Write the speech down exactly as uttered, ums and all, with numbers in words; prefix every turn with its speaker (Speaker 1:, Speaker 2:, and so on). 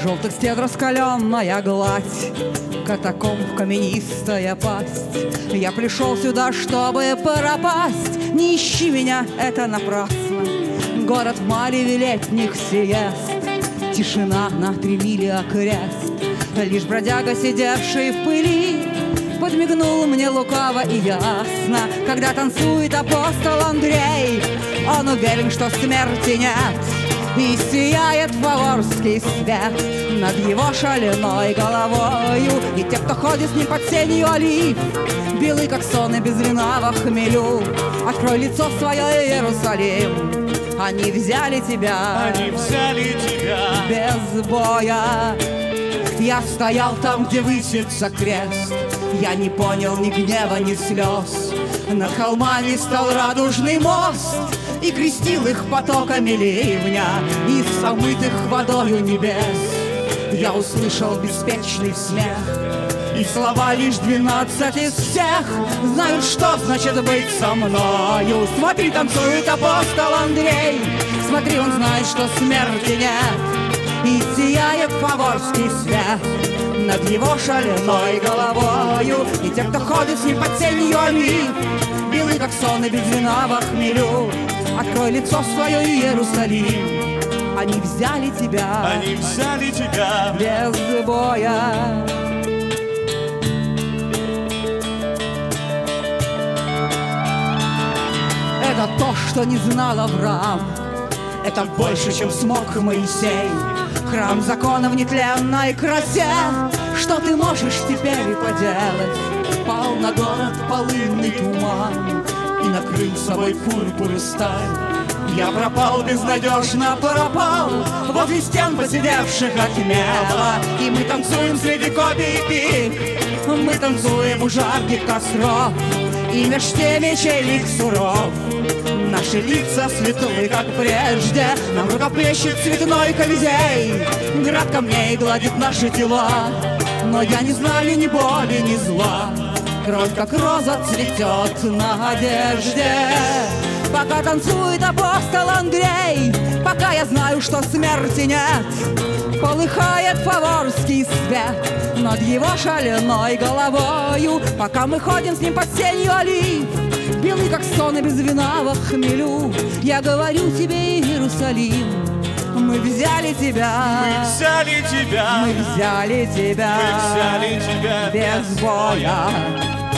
Speaker 1: желтых стен раскаленная гладь, катакомб каменистая пасть. Я пришел сюда, чтобы пропасть. Не ищи меня, это напрасно. Город в мареве летних сиест, тишина на три мили окрест. Лишь бродяга, сидевший в пыли, подмигнул мне лукаво и ясно. Когда танцует апостол Андрей, он уверен, что смерти нет. И сияет фаворский свет над его шаленой головою. И те, кто ходит с ним под сенью олив, белый, как сон, и без вина во хмелю. Открой лицо свое, Иерусалим, они взяли тебя,
Speaker 2: они взяли тебя
Speaker 1: без боя. Я стоял там, где высится крест, я не понял ни гнева, ни слез. Над холмами стал радужный мост, и крестил их потоками ливня из омытых водою небес. Я услышал беспечный смех, и слова лишь двенадцать из всех знают, что значит быть со мною. Смотри, танцует апостол Андрей, смотри, он знает, что смерти нет. И сияет фаворский свет над его шаленой головою. И те, кто ходит с ним под сенью олив, белый, как сон, и без вина во хмелю. Открой лицо свое, Иерусалим, они взяли тебя,
Speaker 2: они взяли тебя
Speaker 1: без боя. Это то, что не знал Авраам, это больше, чем смог Моисей. Храм закона в нетленной красе, что ты можешь теперь поделать? Пал на город полынный туман и накрыл собой пурпур и сталь. Я пропал, безнадежно пропал возле стен посидевших отмело. И мы танцуем среди копий и пик, мы танцуем у жарких костров, и меж теми, чей лик суров, наши лица светлые, как прежде. Нам рукоплещет цветной Колизей, град камней гладит наши тела. Но я не знаю ни боли, ни зла, кровь, как роза, цветет на одежде. Пока танцует апостол Андрей, пока я знаю, что смерти нет, полыхает фаворский свет над его шаленой головою. Пока мы ходим с ним под сенью олив, белый, как сон, и без вина во хмелю. Я говорю тебе, Иерусалим, мы взяли тебя,
Speaker 2: мы взяли тебя,
Speaker 1: мы взяли тебя,
Speaker 2: мы взяли тебя
Speaker 1: без боя.